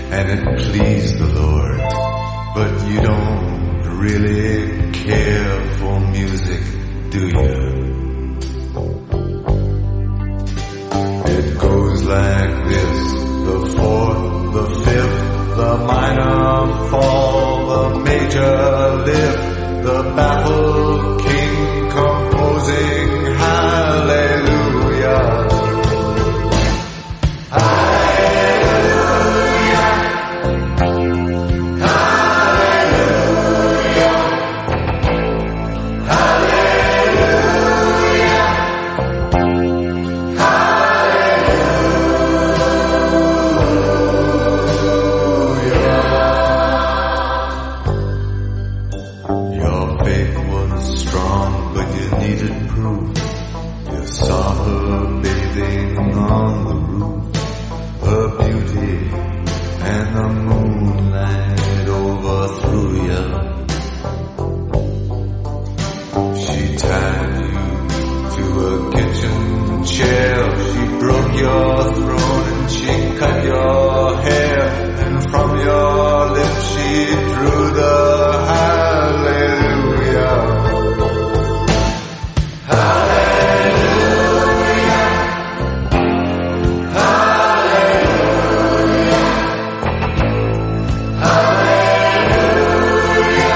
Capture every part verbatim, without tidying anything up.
and it pleased the Lord. But you don't really care for music, do you? It goes like this: the fourth, the fifth, the minor fall, the major lift, the baffled king composing hallelujah. Hallelujah. Hallelujah. Hallelujah. Hallelujah. Your faith was strong, but you needed proof. You saw her bathing on the roof, her beauty and the moonlight overthrew you. She tied you to a kitchen chair, she broke your throat and she cut your hair, and from your lips she drew the hallelujah. Hallelujah. Hallelujah. Hallelujah.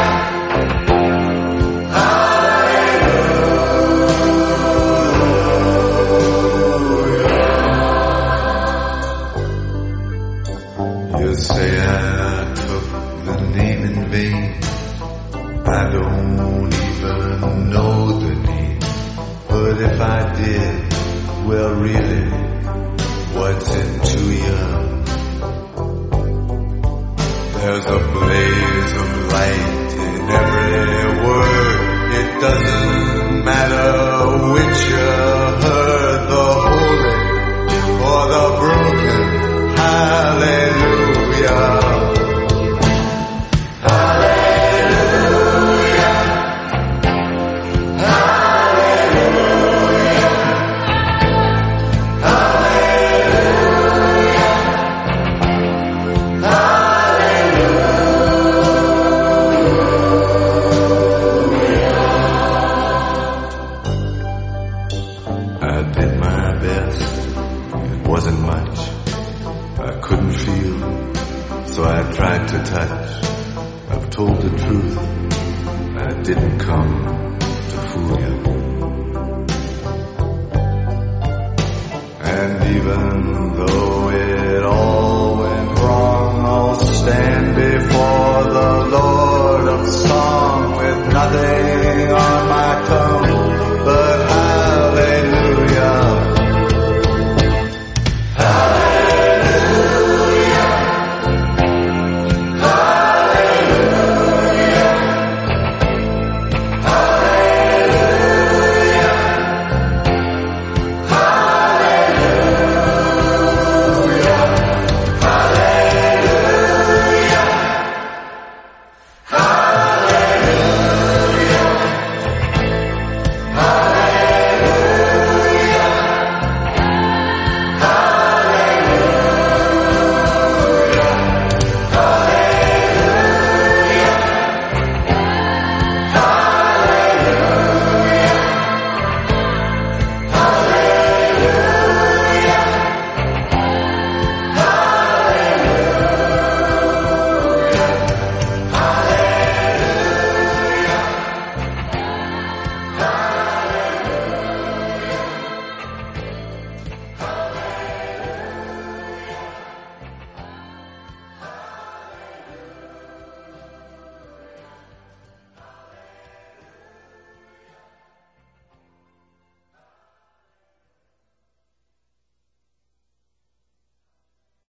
Hallelujah. You say I took the name in vain. I don't even know the name. But if I did, well really, what's it to you? There's a blaze of light in every word. It doesn't matter which you heard, the holy or the broken. Hallelujah. Hallelujah. Hallelujah. Hallelujah. Hallelujah. I did my best. It wasn't much. I couldn't feel, so I tried to touch. I've told the truth. I didn't come to fool you. And even though it all went wrong, I'll stand before the Lord of Song with nothing